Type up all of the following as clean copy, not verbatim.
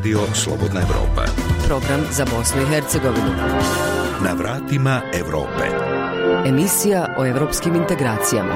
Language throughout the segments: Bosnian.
Radio Slobodna Evropa. Program za Bosnu i Hercegovinu. Na vratima Evrope. Emisija o evropskim integracijama.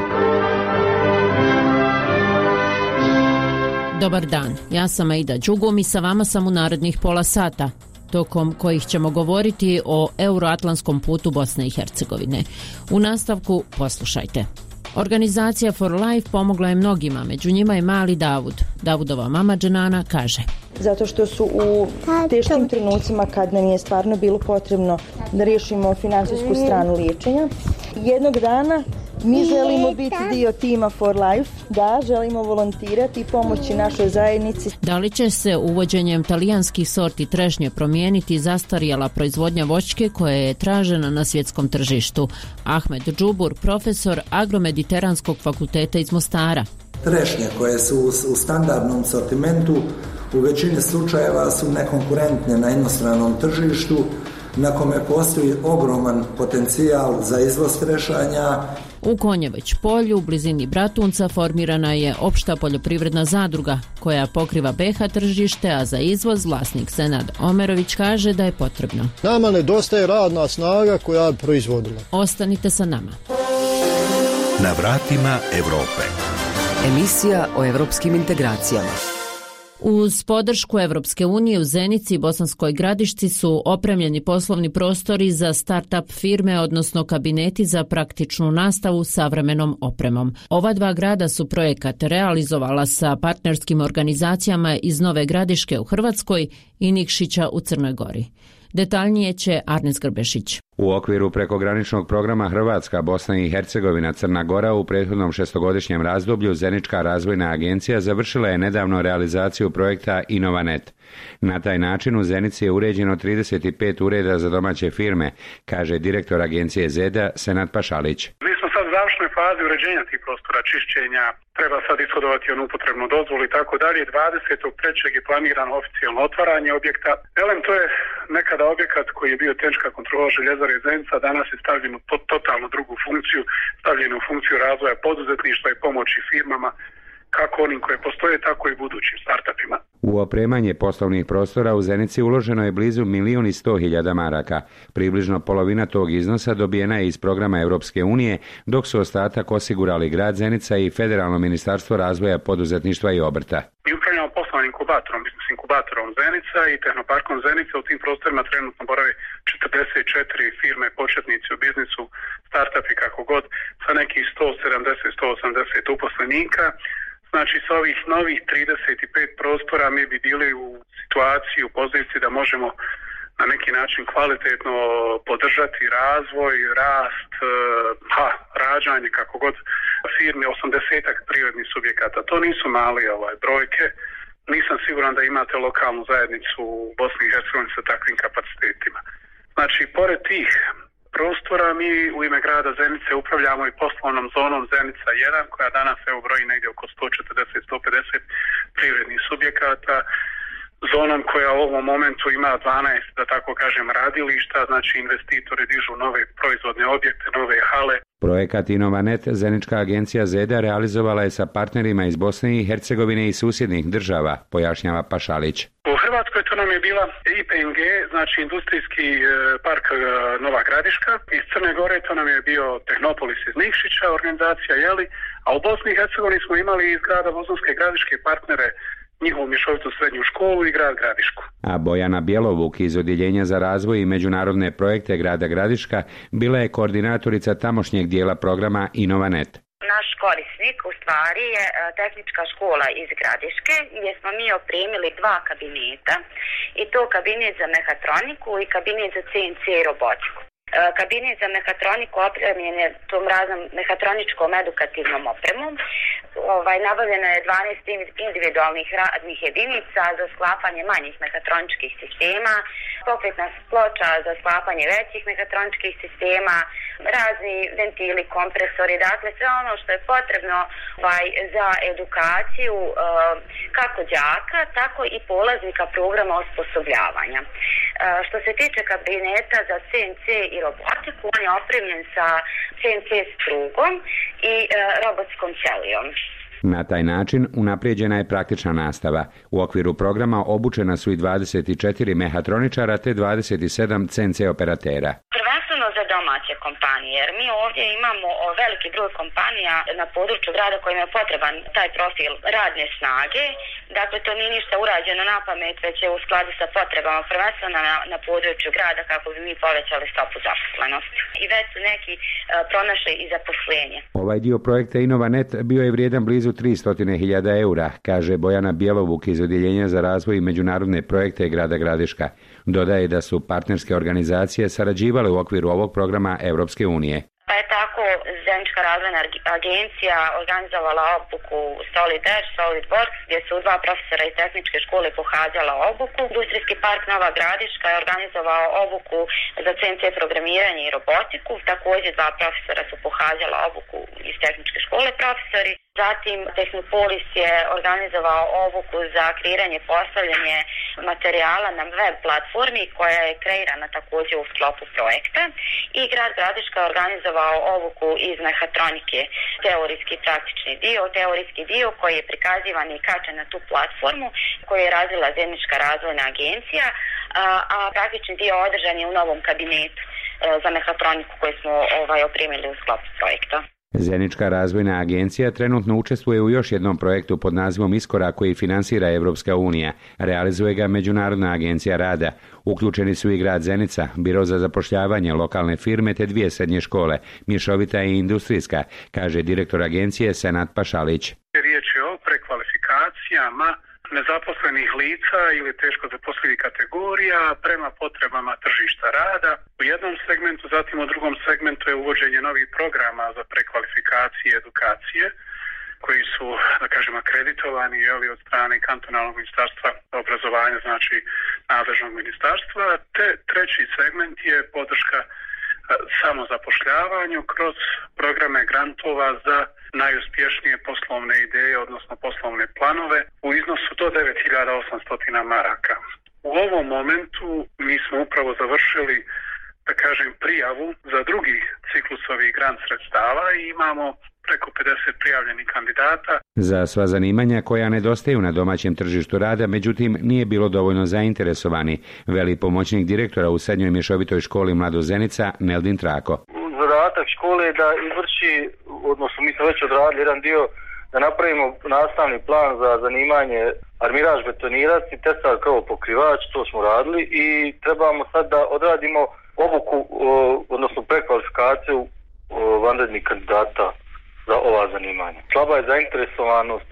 Dobar dan, ja sam Aida Đugum i sa vama sam u narednih pola sata, tokom kojih ćemo govoriti o euroatlantskom putu Bosne i Hercegovine. U nastavku poslušajte. Organizacija For Life pomogla je mnogima, među njima je mali Davud. Davudova mama Dženana kaže: zato što su u teškim trenucima kad nam je stvarno bilo potrebno da riješimo financijsku stranu liječenja. Jednog dana mi želimo biti dio tima For Life, da, želimo volontirati i pomoći našoj zajednici. Da li će se uvođenjem talijanskih sorti trešnje promijeniti zastarjela proizvodnja voćke koja je tražena na svjetskom tržištu? Ahmed Džubur, profesor Agromediteranskog fakulteta iz Mostara. Trešnje koje su u standardnom sortimentu u većini slučajeva su nekonkurentne na inostranom tržištu, na kome postoji ogroman potencijal za izvoz trešanja. U Konjeveć polju, u blizini Bratunca, formirana je opšta poljoprivredna zadruga koja pokriva BiH tržište, a za izvoz vlasnik Senad Omerović kaže da je potrebno. Nama nedostaje radna snaga koja je proizvodila. Ostanite sa nama. Na vratima Evrope. Emisija o evropskim integracijama. Uz podršku Evropske unije u Zenici i Bosanskoj Gradišci su opremljeni poslovni prostori za start-up firme, odnosno kabineti za praktičnu nastavu savremenom opremom. Ova dva grada su projekat realizovala sa partnerskim organizacijama iz Nove Gradiške u Hrvatskoj i Nikšića u Crnoj Gori. Detaljnije će Arnes Grbešić. U okviru prekograničnog programa Hrvatska, Bosna i Hercegovina, Crna Gora u prethodnom šestogodišnjem razdoblju Zenička razvojna agencija završila je nedavno realizaciju projekta Inovanet. Na taj način u Zenici je uređeno 35 ureda za domaće firme, kaže direktor agencije ZEDA Senad Pašalić. Mi smo sad u završnoj fazi uređenja tih prostora, čišćenja, treba sad ishodovati onu upotrebnu dozvolu i tako dalje. 23. je planirano oficijalno otvaranje objekta. To je nekada objekat koji je bio tehnička kontrola željezare Zenica, danas je stavljen u totalno drugu funkciju, stavljen u funkciju razvoja poduzetništva i pomoći firmama, kako onim koje postoje, tako i budućim startupima. U opremanje poslovnih prostora u Zenici uloženo je blizu 1.100.000 maraka. Približno polovina tog iznosa dobijena je iz programa Europske unije, dok su ostatak osigurali grad Zenica i Federalno ministarstvo razvoja poduzetništva i obrta. Mi upravljamo poslovnim inkubatorom, biznis inkubatorom Zenica i tehnoparkom Zenica. U tim prostorima trenutno borave 44 firme, početnici u biznisu, startupi kako god, sa nekih 170-180 uposlenika. Znači, sa ovih novih 35 prostora mi bi bili u situaciji, u poziciji da možemo na neki način kvalitetno podržati razvoj, rast, rađanje, kako god, firme, 80-ak privrednih subjekata. To nisu mali brojke. Nisam siguran da imate lokalnu zajednicu u Bosni i Hercegovini sa takvim kapacitetima. Znači, pored tih prostora mi u ime grada Zenice upravljamo i poslovnom zonom Zenica 1, koja danas broji negdje oko 140-150 privrednih subjekata, zonom koja u ovom momentu ima 12, da tako kažem, radilišta, znači investitori dižu nove proizvodne objekte, nove hale. Projekat Inovanet Zenička agencija ZEDA realizovala je sa partnerima iz Bosne i Hercegovine i susjednih država, pojašnjava Pašalić. U Hrvatskoj to nam je bila IPNG, znači industrijski park Nova Gradiška. Iz Crne Gore to nam je bio Tehnopolis iz Nikšića, organizacija, a u Bosni i Hercegovini smo imali iz grada Bosanske Gradiške partnere, njihovu mješovitu srednju školu i grad Gradišku. A Bojana Bjelovuk iz Odjeljenja za razvoj i međunarodne projekte grada Gradiška bila je koordinatorica tamošnjeg dijela programa Inovanet. Naš korisnik u stvari je tehnička škola iz Gradiške gdje smo mi opremili 2 kabineta i to kabinet za mehatroniku i kabinet za CNC i robotiku. Kabinet za mehatroniku opremljen je tom raznom mehatroničkom edukativnom opremom. Nabavljeno je 12 individualnih radnih jedinica za sklapanje manjih mehatroničkih sistema, pokretna ploča za sklapanje većih mehatroničkih sistema, razni ventili, kompresori, dakle sve ono što je potrebno za edukaciju kako đaka, tako i polaznika programa osposobljavanja. Što se tiče kabineta za CNC i robotiku, on je opremljen sa CNC strugom i robotskom ćelijom. Na taj način unaprijeđena je praktična nastava. U okviru programa obučena su i 24 mehatroničara te 27 CNC operatera. Prvenstveno za domaće kompanije, jer mi ovdje imamo veliki broj kompanija na području grada kojima je potreban taj profil radne snage. Dakle, to nije ništa urađeno na pamet, već je u skladu sa potrebama prvenstveno na području grada kako bi mi povećali stopu zaposlenosti. I već su neki pronašli i zaposlenje. Ovaj dio projekta InnovaNet bio je vrijedan blizu 300.000 eura, kaže Bojana Bjelovuk iz Odjeljenja za razvoj i međunarodne projekte grada Gradiška. Dodaje da su partnerske organizacije sarađivale u okviru ovog programa Europske unije. Pa je tako Zenička razvojna agencija organizovala obuku Solid Edge, Solid Works, gdje su 2 profesora iz tehničke škole pohađala obuku. Industrijski park Nova Gradiška je organizovao obuku za CNC programiranje i robotiku. Također 2 profesora su pohađala obuku iz tehničke škole profesori. Zatim Tehnopolis je organizovao obuku za kreiranje i postavljanje materijala na web platformi koja je kreirana također u sklopu projekta. I grad Gradiška je organizovao obuku iz mehatronike, teorijski i praktični dio. Teorijski dio koji je prikazivan i kačen na tu platformu koju je razvila Zenička razvojna agencija, a praktični dio održan je u novom kabinetu za mehatroniku koji smo opremili u sklopu projekta. Zenička razvojna agencija trenutno učestvuje u još jednom projektu pod nazivom Iskorak koji finansira Europska unija. Realizuje ga Međunarodna agencija rada. Uključeni su i grad Zenica, biro za zapošljavanje, lokalne firme te 2 srednje škole, mješovita i industrijska, kaže direktor agencije Senad Pašalić. Riječ je o prekvalifikacijama nezaposlenih lica ili teško zaposlivih kategorija prema potrebama tržišta rada u jednom segmentu, zatim u drugom segmentu je uvođenje novih programa za prekvalifikacije i edukacije koji su, da kažem, akreditovani od strane kantonalnog ministarstva obrazovanja, znači nadležnog ministarstva, te treći segment je podrška samozapošljavanju kroz programe grantova za najuspješnije poslovne ideje, odnosno poslovne planove u iznosu do 9.800 maraka. U ovom momentu mi smo upravo završili, da kažem, prijavu za drugi ciklus ovih grant sredstava i imamo preko 50 prijavljenih kandidata. Za sva zanimanja koja nedostaju na domaćem tržištu rada, međutim, nije bilo dovoljno zainteresovani, veli pomoćnik direktora u srednjoj mješovitoj školi Mlado Zenica Neldin Trako. Zadatak škole je da izvrši, odnosno mi smo već odradili jedan dio, da napravimo nastavni plan za zanimanje armiraž, betonirac i tesar krovopokrivač, to smo radili i trebamo sad da odradimo obuku, odnosno prekvalifikaciju vanrednih kandidata za ova zanimanja. Slaba je zainteresovanost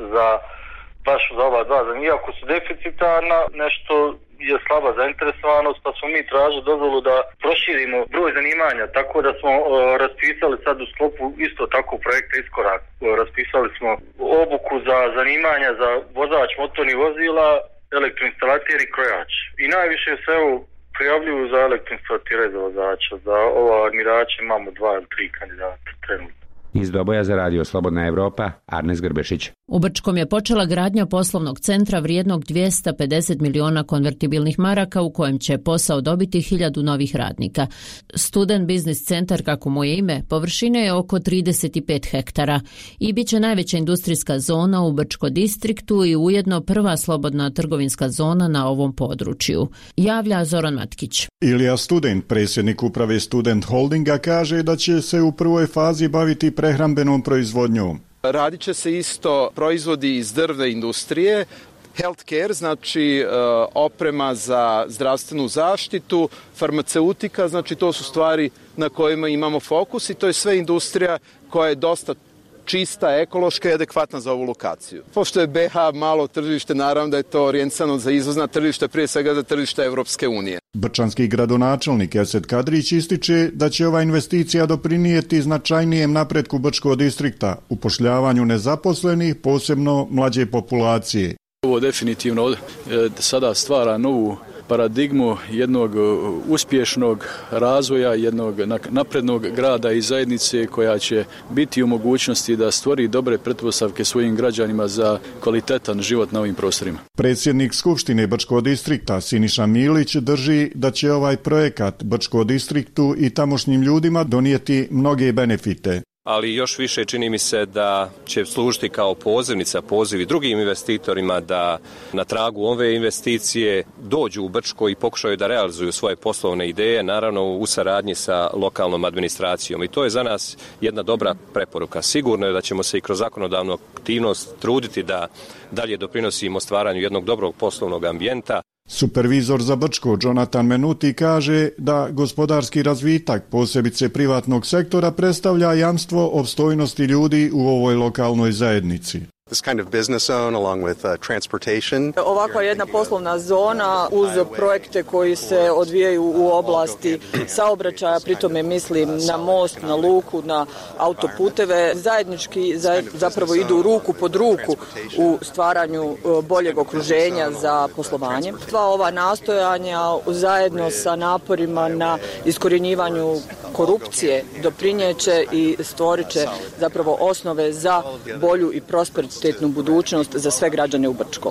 baš za ova 2 zanimanja, iako su deficitarna, nešto je slaba zainteresovanost, pa smo mi tražili dozvolu da proširimo broj zanimanja, tako da smo raspisali sad u sklopu isto tako projekta Iskorak. Raspisali smo obuku za zanimanja za vozač motornih vozila, elektroinstalater i krojač. I najviše se prijavljuju za elektroinstalatera i za vozača. Za ova armirača imamo 2 ili 3 kandidata trenutno. Iz Doboja za radio Slobodna Evropa, Arnes Grbešić. U Brčkom je počela gradnja poslovnog centra vrijednog 250 miliona konvertibilnih maraka u kojem će posao dobiti 1000 novih radnika. Student Business Centar, kako mu je ime, površine je oko 35 hektara i bit će najveća industrijska zona u Brčko distriktu i ujedno prva slobodna trgovinska zona na ovom području. Javlja Zoran Matkić. Ilija Student, predsjednik uprave Student Holdinga, kaže da će se u prvoj fazi baviti prehrambenom proizvodnjom. Radit će se isto proizvodi iz drvne industrije, healthcare, znači oprema za zdravstvenu zaštitu, farmaceutika, znači to su stvari na kojima imamo fokus i to je sve industrija koja je dosta čista, ekološka i adekvatna za ovu lokaciju. Pošto je BiH malo tržište, naravno da je to orijentisano za izvozna tržišta, prije svega za tržište Evropske unije. Brčanski gradonačelnik Esed Kadrić ističe da će ova investicija doprinijeti značajnijem napretku Brčkog distrikta, upošljavanju nezaposlenih, posebno mlađe populacije. Ovo definitivno sada stvara novu paradigmu jednog uspješnog razvoja, jednog naprednog grada i zajednice koja će biti u mogućnosti da stvori dobre pretpostavke svojim građanima za kvalitetan život na ovim prostorima. Predsjednik Skupštine Brčkog distrikta Siniša Milić drži da će ovaj projekat Brčkog distriktu i tamošnjim ljudima donijeti mnoge benefite. ali još više čini mi se da će služiti kao pozivi drugim investitorima da na tragu ove investicije dođu u Brčko i pokušaju da realizuju svoje poslovne ideje, naravno u saradnji sa lokalnom administracijom. I to je za nas jedna dobra preporuka. Sigurno je da ćemo se i kroz zakonodavnu aktivnost truditi da dalje doprinosimo stvaranju jednog dobrog poslovnog ambijenta. Supervizor za Brčko Jonathan Menuti kaže da gospodarski razvitak, posebice privatnog sektora, predstavlja jamstvo opstojnosti ljudi u ovoj lokalnoj zajednici. This kind of business zone along with transportation. Ovakva jedna poslovna zona uz projekte koji se odvijaju u oblasti saobraćaja, pritome mislim na most, na luku, na autoputeve, zajednički zapravo idu ruku pod ruku u stvaranju boljeg okruženja za poslovanje. Sva ova nastojanja zajedno sa naporima na iskorjenjivanju korupcije doprinjeće i stvorit će zapravo osnove za bolju i prosperitetnu budućnost za sve građane u Brčkom.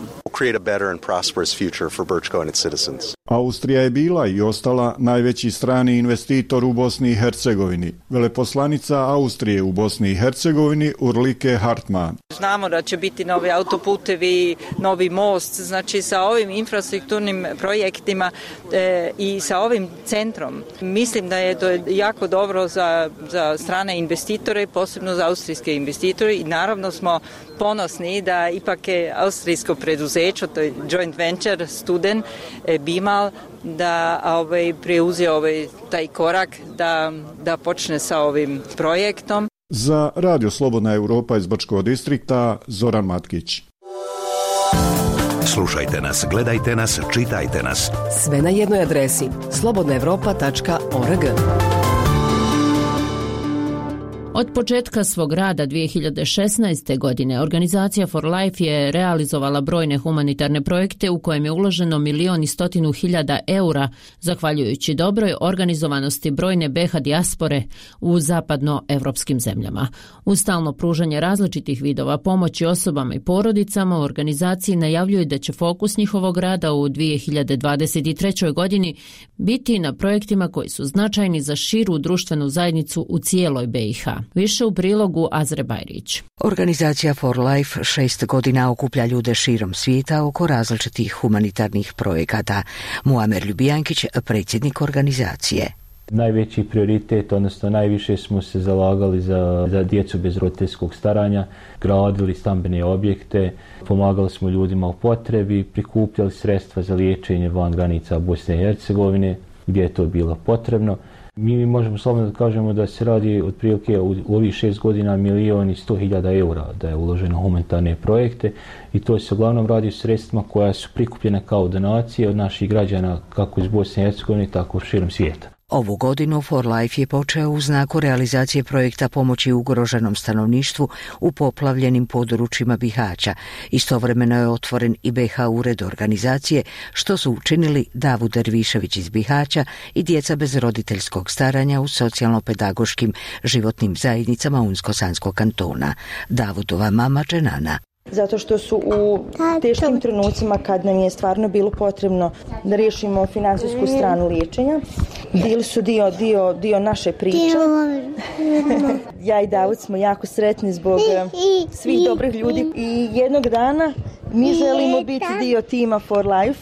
Austrija je bila i ostala najveći strani investitor u Bosni i Hercegovini. Veleposlanica Austrije u Bosni i Hercegovini Urlike Hartmann. Znamo da će biti novi autoputevi, novi most, znači sa ovim infrastrukturnim projektima i sa ovim centrom. Mislim da je to jako dobro za strane investitore, posebno za austrijske investitore i naravno smo ponosni da ipak je austrijsko preduzeće, to je joint venture Studen, Bimal, da preuzeo taj korak da počne sa ovim projektom. Za Radio Slobodna Europa iz Brčkog distrikta, Zoran Matkić. Slušajte nas, gledajte nas, čitajte nas. Sve na jednoj adresi slobodnaevropa.org. Od početka svog rada 2016. godine organizacija For Life je realizovala brojne humanitarne projekte u kojem je uloženo 1.100.000 eura, zahvaljujući dobroj organizovanosti brojne BiH dijaspore u zapadnoevropskim zemljama. Uz stalno pružanje različitih vidova pomoći osobama i porodicama, u organizaciji najavljuju da će fokus njihovog rada u 2023. godini biti na projektima koji su značajni za širu društvenu zajednicu u cijeloj BiH. Više u prilogu Azre Bajrić. Organizacija For Life 6 godina okuplja ljude širom svijeta oko različitih humanitarnih projekata. Muamer Ljubijankić, predsjednik organizacije. Najveći prioritet, odnosno najviše smo se zalagali za djecu bez roditeljskog staranja, gradili stambene objekte, pomagali smo ljudima u potrebi, prikupljali sredstva za liječenje van granica Bosne i Hercegovine gdje je to bilo potrebno. Mi možemo slobodno da kažemo da se radi otprilike u ovih 6 godina 1.100.000 eura da je uloženo u humanitarne projekte i to se uglavnom radi o sredstvima koja su prikupljene kao donacije od naših građana kako iz Bosne i Hercegovine tako širom svijeta. Ovu godinu For Life je počeo u znaku realizacije projekta pomoći ugroženom stanovništvu u poplavljenim područjima Bihaća. Istovremeno je otvoren i BiH ured organizacije, što su učinili Davud Dervišević iz Bihaća i djeca bez roditeljskog staranja u socijalno-pedagoškim životnim zajednicama Unsko-Sanskog kantona. Davudova mama Dženana. Zato što su u teškim trenucima kad nam je stvarno bilo potrebno da riješimo finansijsku stranu liječenja, bili su dio naše priče. Ja i Davud smo jako sretni zbog svih dobrih ljudi i jednog dana mi želimo biti dio tima For Life.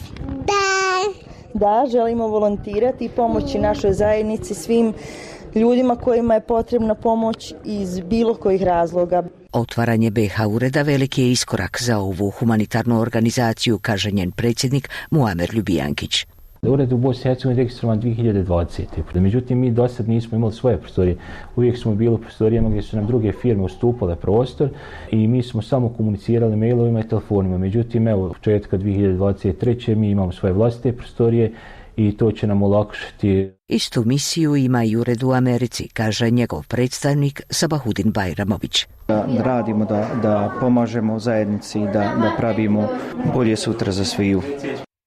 Da, želimo volontirati i pomoći našoj zajednici, svim ljudima kojima je potrebna pomoć iz bilo kojih razloga. Otvaranje BiH ureda veliki je iskorak za ovu humanitarnu organizaciju, kaže njen predsjednik Muamer Ljubijankić. Ured u Bosni i Hercegovini registrovan 2020. Međutim, mi do sad nismo imali svoje prostorije. Uvijek smo bili u prostorijama gdje su nam druge firme ustupale prostor i mi smo samo komunicirali mailovima i telefonima. Međutim, evo, početka 2023. mi imamo svoje vlastite prostorije i to će nam olakšati. Istu misiju ima i ured u Americi, kaže njegov predstavnik Sabahudin Bajramović. Da radimo, da pomažemo zajednici, da pravimo bolje sutra za sviju.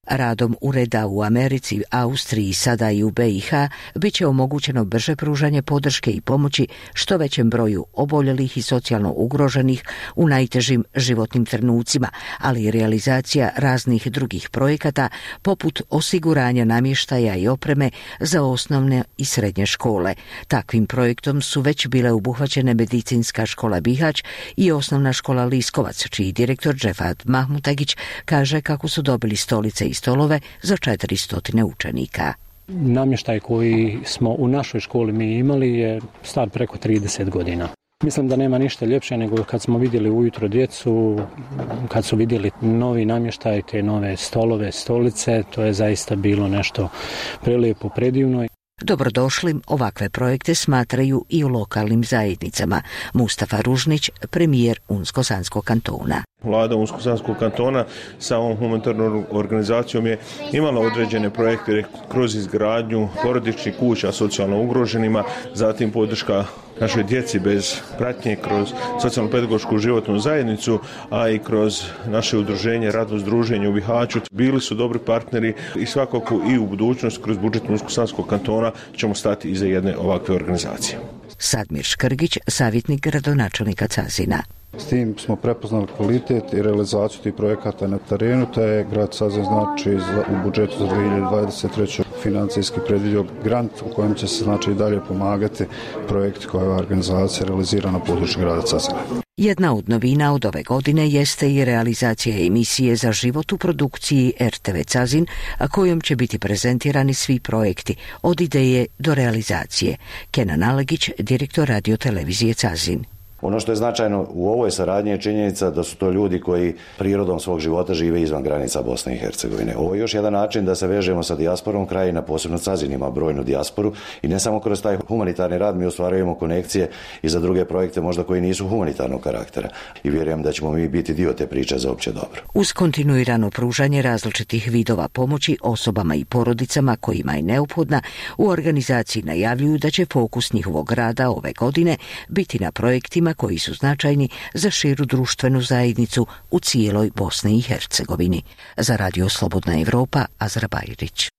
Radom ureda u Americi, Austriji, sada i u BiH bit će omogućeno brže pružanje podrške i pomoći što većem broju oboljelih i socijalno ugroženih u najtežim životnim trenucima, ali i realizacija raznih drugih projekata poput osiguranja namještaja i opreme za osnovne i srednje škole. Takvim projektom su već bile obuhvaćene Medicinska škola Bihać i Osnovna škola Liskovac, čiji direktor Džefat Mahmutagić kaže kako su dobili stolice i stolove za 400 učenika. Namještaj koji smo u našoj školi mi imali je star preko 30 godina. Mislim da nema ništa ljepše nego kad smo vidjeli ujutro djecu, kad su vidjeli novi namještaj, te nove stolove, stolice, to je zaista bilo nešto prelijepo, predivno. Dobrodošlim ovakve projekte smatraju i u lokalnim zajednicama. Mustafa Ružnić, premijer Unsko-Sanskog kantona. Vlada Unsko-Sanskog kantona sa ovom humanitarnom organizacijom je imala određene projekte kroz izgradnju porodičnih kuća socijalno ugroženima, zatim podrška našoj djeci bez pratnje kroz socijalno-pedagošku životnu zajednicu, a i kroz naše udruženje Radost druženja u Bihaću. Bili su dobri partneri i svakako i u budućnost kroz budžet Unsko-Sanskog kantona ćemo stati iza jedne ovakve organizacije. Sadmir Škrgić, savjetnik gradonačelnika Cazina. S tim smo prepoznali kvalitet i realizaciju tih projekata na terenu, te je grad Cazin znači u budžetu za 2023. financijski predvidio grant u kojem će se znači i dalje pomagati projekti koje ova organizacija realizira na području grada Cazina. Jedna od novina od ove godine jeste i realizacija emisije Za život u produkciji RTV Cazin, a kojom će biti prezentirani svi projekti, od ideje do realizacije. Kenan Alegić, direktor radiotelevizije Cazin. Ono što je značajno u ovoj saradnji je činjenica da su to ljudi koji prirodom svog života žive izvan granica Bosne i Hercegovine. Ovo je još jedan način da se vežemo sa dijasporom krajina, posebno Cazin ima brojnu dijasporu i ne samo kroz taj humanitarni rad mi ostvarujemo konekcije i za druge projekte možda koji nisu humanitarnog karaktera i vjerujem da ćemo mi biti dio te priče za opće dobro. Uz kontinuirano pružanje različitih vidova pomoći osobama i porodicama kojima je neophodna, u organizaciji najavljuju da će fokus njihovog rada ove godine biti na projektima koji su značajni za širu društvenu zajednicu u cijeloj Bosni i Hercegovini. Za Radio Slobodna Evropa, Azra Bajrić.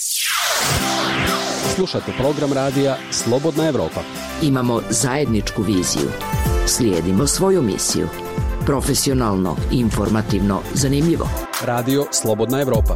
Slušate program radija Slobodna Evropa. Imamo zajedničku viziju. Slijedimo svoju misiju. Profesionalno, informativno, zanimljivo. Radio Slobodna Evropa.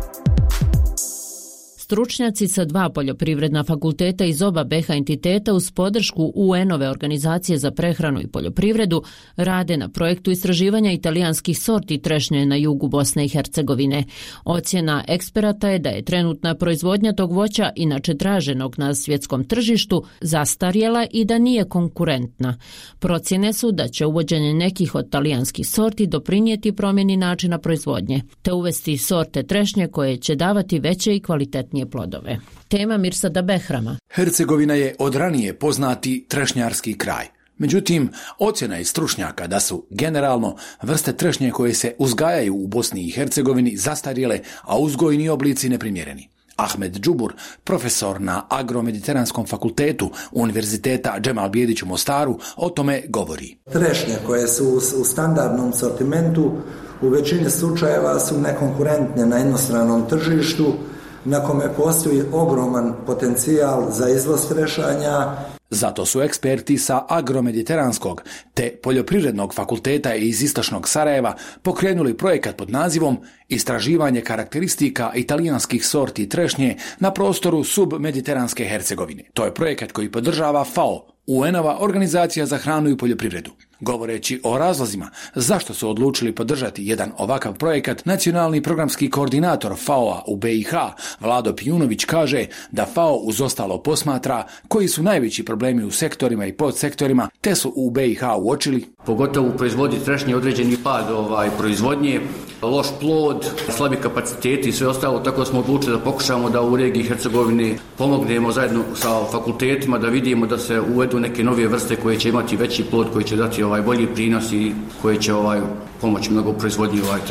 Stručnjaci sa 2 poljoprivredna fakulteta iz oba BiH entiteta uz podršku UN-ove organizacije za prehranu i poljoprivredu rade na projektu istraživanja italijanskih sorti trešnje na jugu Bosne i Hercegovine. Ocjena eksperata je da je trenutna proizvodnja tog voća, inače traženog na svjetskom tržištu, zastarjela i da nije konkurentna. Procjene su da će uvođenje nekih od talijanskih sorti doprinijeti promjeni načina proizvodnje, te uvesti sorte trešnje koje će davati veće i kvalitetnije plodove. Tema Mirsada Behrama. Hercegovina je od ranije poznati trešnjarski kraj. Međutim, ocjena je stručnjaka da su generalno vrste trešnje koje se uzgajaju u Bosni i Hercegovini zastarjele, a uzgojni oblici neprimjereni. Ahmed Džubur, profesor na Agromediteranskom fakultetu Univerziteta Džemal Bijedić u Mostaru, o tome govori. Trešnje koje su u standardnom sortimentu u većini slučajeva su nekonkurentne na inostranom tržištu, na kome postoji ogroman potencijal za izvoz trešanja. Zato su eksperti sa Agromediteranskog te Poljoprivrednog fakulteta iz istočnog Sarajeva pokrenuli projekat pod nazivom Istraživanje karakteristika italijanskih sorti trešnje na prostoru submediteranske Hercegovine. To je projekat koji podržava FAO, UN-ova organizacija za hranu i poljoprivredu. Govoreći o razlozima zašto su odlučili podržati jedan ovakav projekat, nacionalni programski koordinator FAO-a u BiH, Vlado Pijunović, kaže da FAO uz ostalo posmatra koji su najveći problemi u sektorima i podsektorima, te su u BiH uočili pogotovo u proizvodnji trešnje određeni pad proizvodnje, loš plod, slabi kapaciteti i sve ostalo, tako smo odlučili da pokušamo da u regiji Hercegovine pomognemo zajedno sa fakultetima da vidimo da se uvedu neke nove vrste koje će imati veći plod, koji će dati bolji prinos i koje će pomoći mnogo u proizvodnji trešnje.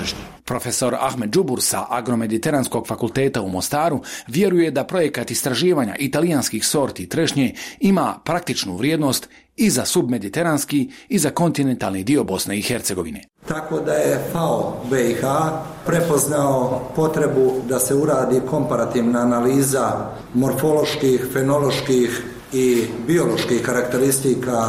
Profesor Ahmed Džubur sa Agromediteranskog fakulteta u Mostaru vjeruje da projekat istraživanja italijanskih sorti trešnje ima praktičnu vrijednost i za submediteranski i za kontinentalni dio Bosne i Hercegovine. Tako da je FAO BiH prepoznao potrebu da se uradi komparativna analiza morfoloških, fenoloških i bioloških karakteristika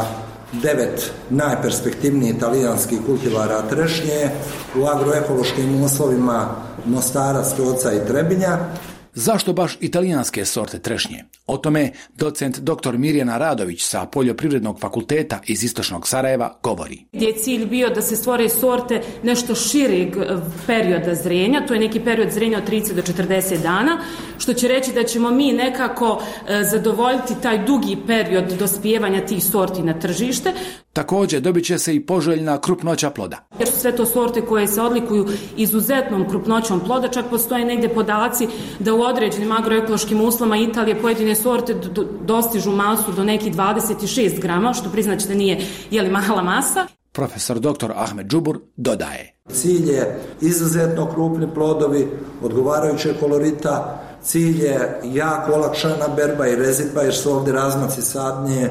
9 najperspektivnijih italijanskih kultivara trešnje u agroekološkim uslovima Mostara, Stoca i Trebinja. Zašto baš italijanske sorte trešnje? O tome docent dr. Mirjana Radović sa Poljoprivrednog fakulteta iz Istočnog Sarajeva govori. Gdje je cilj bio da se stvore sorte nešto šireg perioda zrenja, to je neki period zrenja od 30 do 40 dana, što će reći da ćemo mi nekako zadovoljiti taj dugi period dospijevanja tih sorti na tržište. Također dobit će se i poželjna krupnoća ploda. Jer su sve to sorte koje se odlikuju izuzetnom krupnoćom ploda, čak postoje negdje podaci da u određenim agroekološkim uslovima Italije pojedine sorte dostižu masu do nekih 26 grama, što priznaći da nije mala masa. Profesor dr. Ahmed Džubur dodaje. Cilj je izuzetno krupni plodovi, odgovarajuće kolorita, cilj je jako olakšana berba i rezidba jer su ovdje razmaci sadnje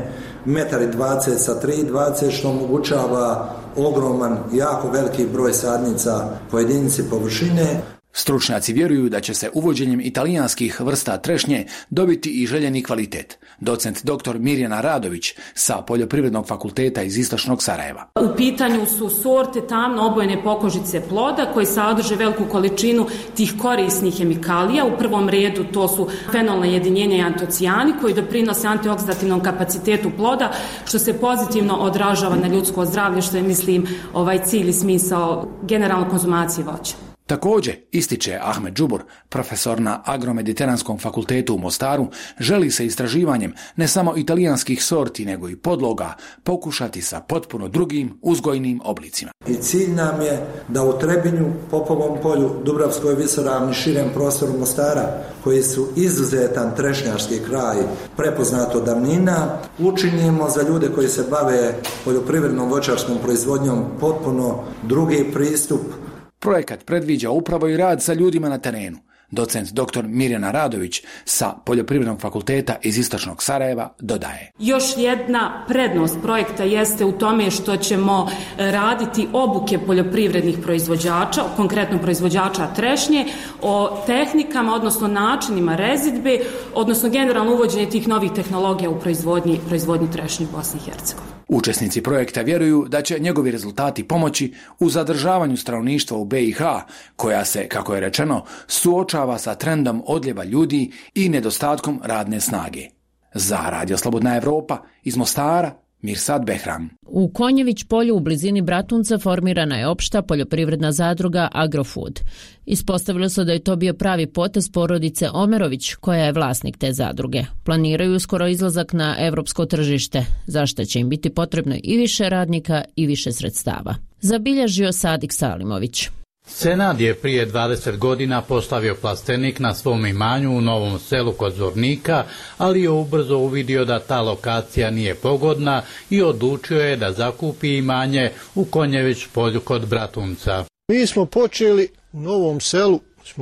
1,20 m sa 3,20 što omogućava ogroman, jako veliki broj sadnica po jedinici površine. Stručnjaci vjeruju da će se uvođenjem italijanskih vrsta trešnje dobiti i željeni kvalitet. Docent dr. Mirjana Radović sa Poljoprivrednog fakulteta iz Istočnog Sarajeva. U pitanju su sorte tamno obojene pokožice ploda koji sadrže veliku količinu tih korisnih hemikalija. U prvom redu to su fenolna jedinjenja i antocijani koji doprinose antioksidativnom kapacitetu ploda što se pozitivno odražava na ljudsko zdravlje što je cilj i smisao generalno konzumacije voća. Također, ističe Ahmed Džubur, profesor na Agromediteranskom fakultetu u Mostaru, želi se istraživanjem ne samo italijanskih sorti, nego i podloga pokušati sa potpuno drugim uzgojnim oblicima. I cilj nam je da u Trebinju, Popovom polju, Dubravskoj visoravni, širem prostoru Mostara, koji su izuzetan trešnjarski kraj, prepoznato davnina, učinimo za ljude koji se bave poljoprivrednom voćarskom proizvodnjom potpuno drugi pristup. Projekat predviđa upravo i rad sa ljudima na terenu. Docent dr. Mirjana Radović sa Poljoprivrednog fakulteta iz Istočnog Sarajeva dodaje. Još jedna prednost projekta jeste u tome što ćemo raditi obuke poljoprivrednih proizvođača, konkretno proizvođača trešnje, o tehnikama, odnosno načinima rezidbe, odnosno generalno uvođenje tih novih tehnologija u proizvodnji trešnje u Bosni i Hercegovini. Učesnici projekta vjeruju da će njegovi rezultati pomoći u zadržavanju stanovništva u BiH, koja se, kako je rečeno, suočava sa trendom odljeva ljudi i nedostatkom radne snage. Za Radio Slobodna Evropa iz Mostara, Mirsad Behram. U Konjević polju u blizini Bratunca formirana je opšta poljoprivredna zadruga Agrofood. Ispostavilo se da je to bio pravi potez porodice Omerović, koja je vlasnik te zadruge. Planiraju uskoro izlazak na evropsko tržište, za što će im biti potrebno i više radnika i više sredstava. Zabilježio Sadik Salimović. Senad je prije 20 godina postavio plastenik na svom imanju u Novom Selu kod Zornika, ali je ubrzo uvidio da ta lokacija nije pogodna i odlučio je da zakupi imanje u Konjević polju kod Bratunca. Mi smo počeli u Novom Selu,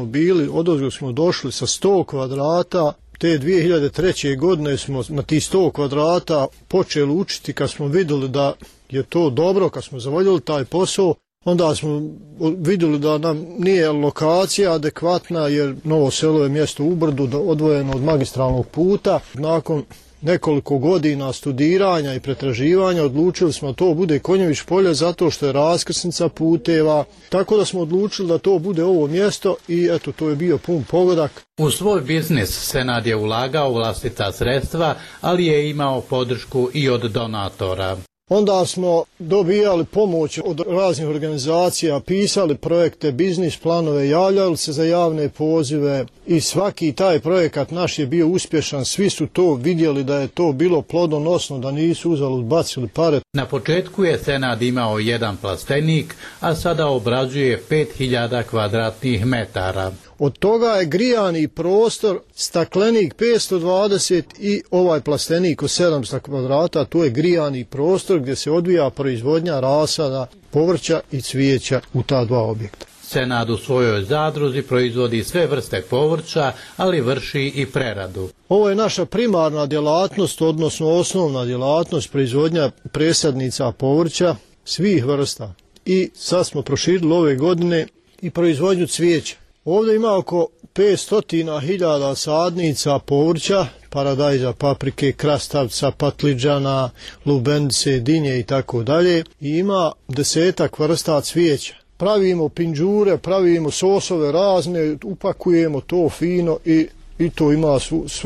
odozgo smo došli sa 100 kvadrata, te 2003. godine smo na tih 100 kvadrata počeli učiti kad smo vidjeli da je to dobro, kad smo zavoljeli taj posao. Onda smo vidjeli da nam nije lokacija adekvatna jer Novo Selo je mjesto u brdu odvojeno od magistralnog puta. Nakon nekoliko godina studiranja i pretraživanja odlučili smo da to bude Konjević polje zato što je raskrsnica puteva. Tako da smo odlučili da to bude ovo mjesto i eto to je bio pun pogodak. U svoj biznis Senad je ulagao vlastita sredstva, ali je imao podršku i od donatora. Onda smo dobijali pomoć od raznih organizacija, pisali projekte, biznis planove, javljali se za javne pozive i svaki taj projekat naš je bio uspješan. Svi su to vidjeli da je to bilo plodonosno, da nisu uzalud bacili pare. Na početku je Senad imao jedan plastenik, a sada obrađuje 5000 kvadratnih metara. Od toga je grijani prostor, staklenik 520 i ovaj plastenik od 700 kvadrata, to je grijani prostor gdje se odvija proizvodnja rasada, povrća i cvijeća u ta dva objekta. Senad u svojoj zadruzi proizvodi sve vrste povrća, ali vrši i preradu. Ovo je naša primarna djelatnost, odnosno osnovna djelatnost, proizvodnja presadnica povrća svih vrsta. I sad smo proširili ove godine i proizvodnju cvijeća. Ovdje ima oko 500.000 sadnica povrća, paradajza, paprike, krastavca, patliđana, lubenice, dinje i tako dalje. I ima 10 vrsta cvijeća. Pravimo pinđure, pravimo sosove razne, upakujemo to fino i to ima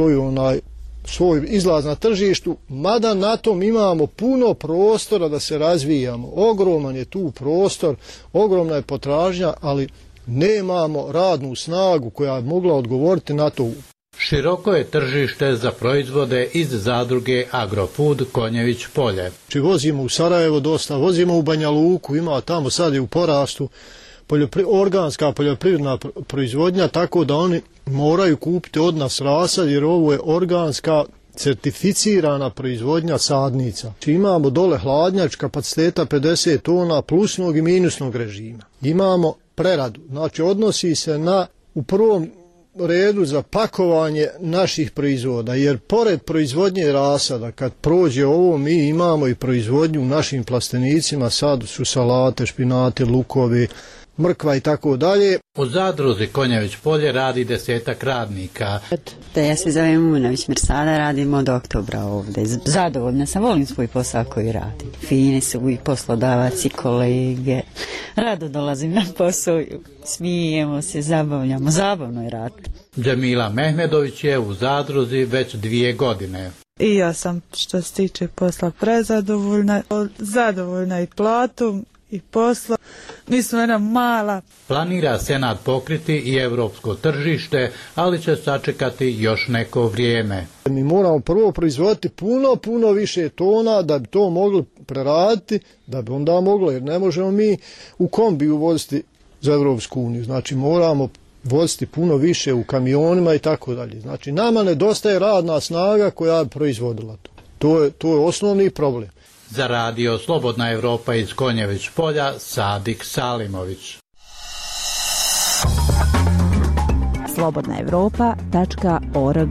svoj izlaz na tržištu, mada na tom imamo puno prostora da se razvijamo. Ogroman je tu prostor, ogromna je potražnja, ali nemamo radnu snagu koja je mogla odgovoriti na to. Široko je tržište za proizvode iz zadruge Agrofood Konjević Polje. Vozimo u Sarajevo dosta, vozimo u Banja Luku, ima tamo sad je u porastu organska poljoprivredna proizvodnja, tako da oni moraju kupiti od nas rasad, jer ovo je organska certificirana proizvodnja sadnica. Imamo dole hladnjač kapaciteta 50 tona plusnog i minusnog režima. Imamo preradu, znači odnosi se na u prvom redu za pakovanje naših proizvoda, jer pored proizvodnje rasada, kad prođe ovo, mi imamo i proizvodnju u našim plastenicima, sad su salate, špinate, lukovi, mrkva i tako dalje. U zadruzi Konjević Polje radi 10 radnika. Ja se zovem Umunović Mirsada, radim od oktobra ovdje. Zadovoljna sam, volim svoj posao koji radim. Fini su i poslodavac i kolege. Rado dolazim na posao, smijemo se, zabavljamo, zabavno je raditi. Džemila Mehmedović je u zadruzi već 2 godine. I ja sam, što se tiče posla, prezadovoljna, zadovoljna i platom i posla. Mi smo jedna mala. Planira Senad pokriti i evropsko tržište, ali će sačekati još neko vrijeme. Mi moramo prvo proizvoditi puno više tona da bi to mogli preraditi, da bi onda moglo, jer ne možemo mi u kombi uvoziti za Evropsku uniju. Znači moramo voziti puno više u kamionima i tako dalje. Znači nama nedostaje radna snaga koja bi proizvodila to. To je osnovni problem. Za radio Slobodna Evropa iz Konjević Polja, Sadik Salimović. slobodnaevropa.org.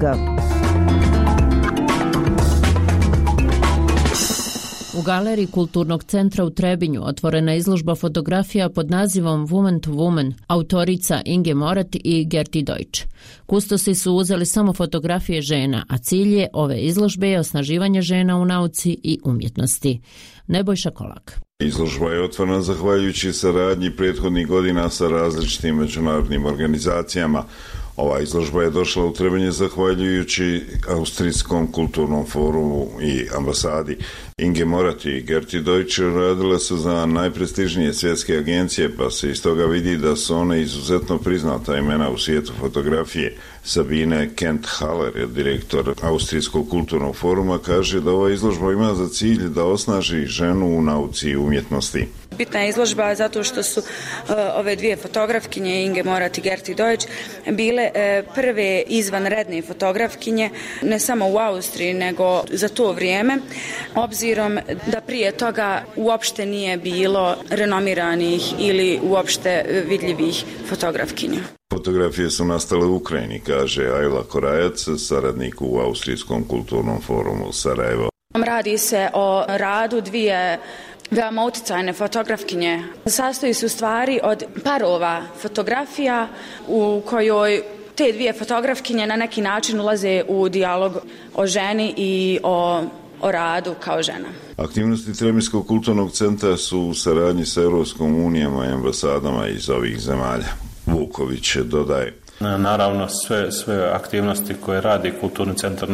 U galeriji Kulturnog centra u Trebinju otvorena izložba fotografija pod nazivom Woman to Woman, autorica Inge Morat i Gerti Deutsch. Kustosi su uzeli samo fotografije žena, a cilj je ove izložbe je osnaživanje žena u nauci i umjetnosti. Nebojša Kolak. Izložba je otvorena zahvaljujući saradnji prethodnih godina sa različitim međunarodnim organizacijama. Ova izložba je došla u Trebinje zahvaljujući Austrijskom kulturnom forumu i ambasadi. Inge Morat i Gerti Deutsch radile su za najprestižnije svjetske agencije, pa se iz toga vidi da su one izuzetno priznata imena u svijetu fotografije. Sabine Kent-Haller, direktor Austrijskog kulturnog foruma, kaže da ova izložba ima za cilj da osnaži ženu u nauci i umjetnosti. Bitna je izložba zato što su ove dvije fotografkinje, Inge Morat i Gerti Deutsch, bile prve izvanredne fotografkinje, ne samo u Austriji, nego za to vrijeme, obzirom da prije toga uopšte nije bilo renomiranih ili uopšte vidljivih fotografkinja. Fotografije su nastale u Ukrajini, kaže Ajla Korajac, saradnik u Austrijskom kulturnom forumu Sarajevo. Radi se o radu dvije veoma uticajne fotografkinje. Sastoji se u stvari od parova fotografija u kojoj te dvije fotografkinje na neki način ulaze u dijalog o ženi i o radu kao žena. Aktivnosti Trebinjskog kulturnog centra su u saradnji sa Europskom unijama i ambasadama iz ovih zemalja. Vuković dodaje. Naravno, sve aktivnosti koje radi Kulturni centar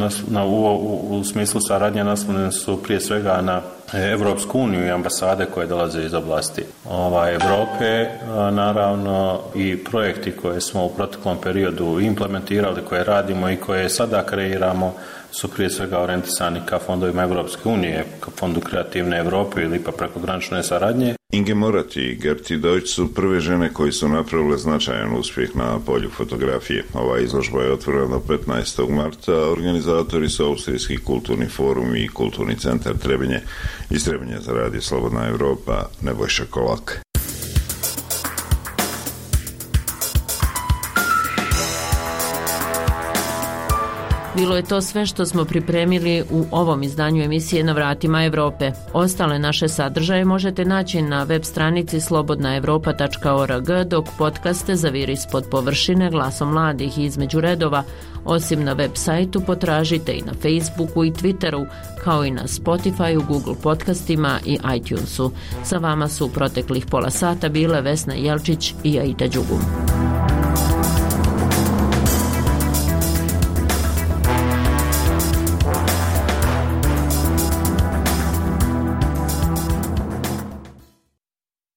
u smislu saradnje naslonjene su prije svega na Evropsku uniju i ambasade koje dolaze iz oblasti Evrope, naravno i projekti koje smo u proteklom periodu implementirali, koje radimo i koje sada kreiramo su prije svega orijentisani ka fondovima Evropske unije, ka Fondu kreativne Evrope ili pa prekogranične saradnje. Inge Morat i Gerti Deutsch su prve žene koji su napravile značajan uspjeh na polju fotografije. Ova izložba je otvorena 15. marta, organizatori su Austrijski kulturni forum i Kulturni centar Trebinje. Iz Trebinje za radio Slobodna Evropa, Nebojša Kolak. Bilo je to sve što smo pripremili u ovom izdanju emisije Na vratima Evrope. Ostale naše sadržaje možete naći na web stranici slobodnaevropa.org, dok podcaste Zaviri ispod površine, Glasom mladih i Između redova, osim na web sajtu, potražite i na Facebooku i Twitteru, kao i na Spotifyu, Google podcastima i iTunesu. Sa vama su proteklih pola sata bile Vesna Jelčić i Aida Đugum.